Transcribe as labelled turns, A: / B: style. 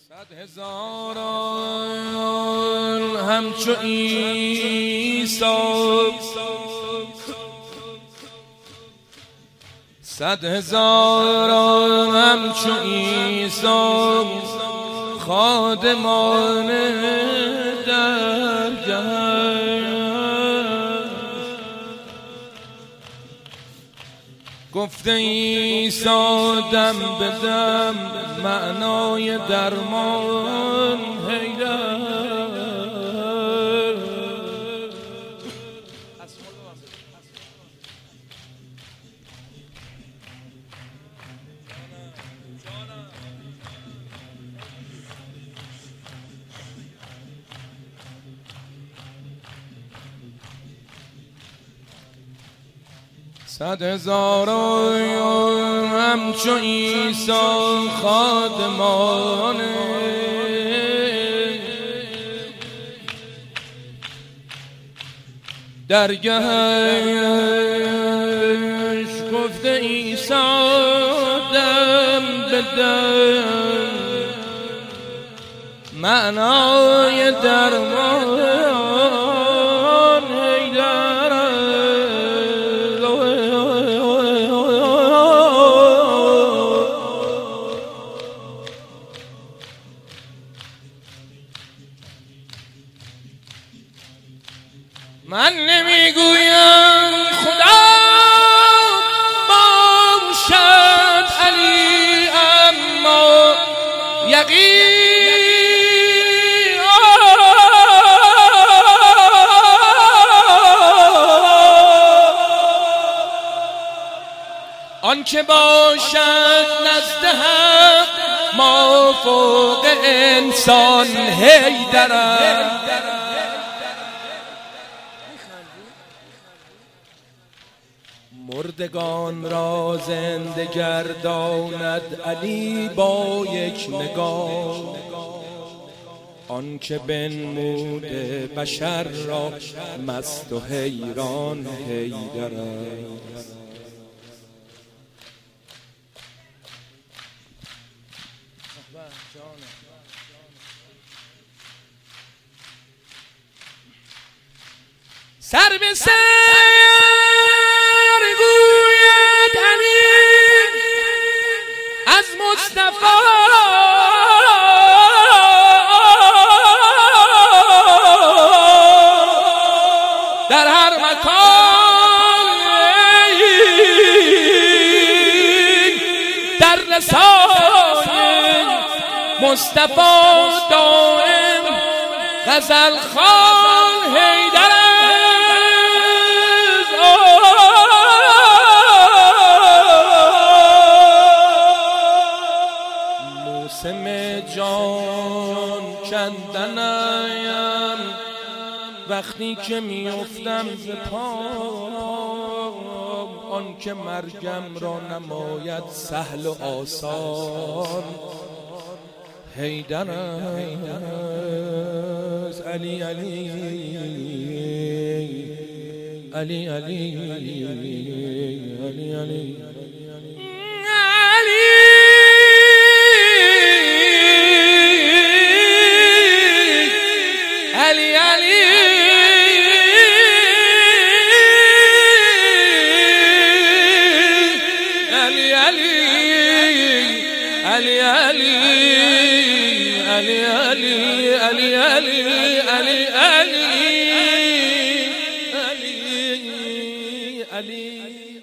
A: 100,000 همچو عیسی، 100,000 همچو عیسی، خادمان درگه. گفته عیسی دم به دم معنای درمان حیدر. صد هزار همچو عیسی خادمان درگهش. گفته عیسی دم به دم معنای درمان من نمیگویم خدا باشد علی، اما یقین آن که باشد نزد حق ما فوق انسان حیدر. مردگان را زنده گرداند علی با یک نگاه، آن که بنموده بشر را مست و حیران حیدر است. سر به سر گوید علی از مصطفی، در هر مکان در رسای مصطفی دائم غزل خوان حیدر. موسم جان کندنم وقتی که میافتم ز پام، آن که مرگم را نماید سهل و آسان حیدر است. علی علی علی علی علی علی Ali Ali Ali Ali Ali Ali Ali Ali Ali Ali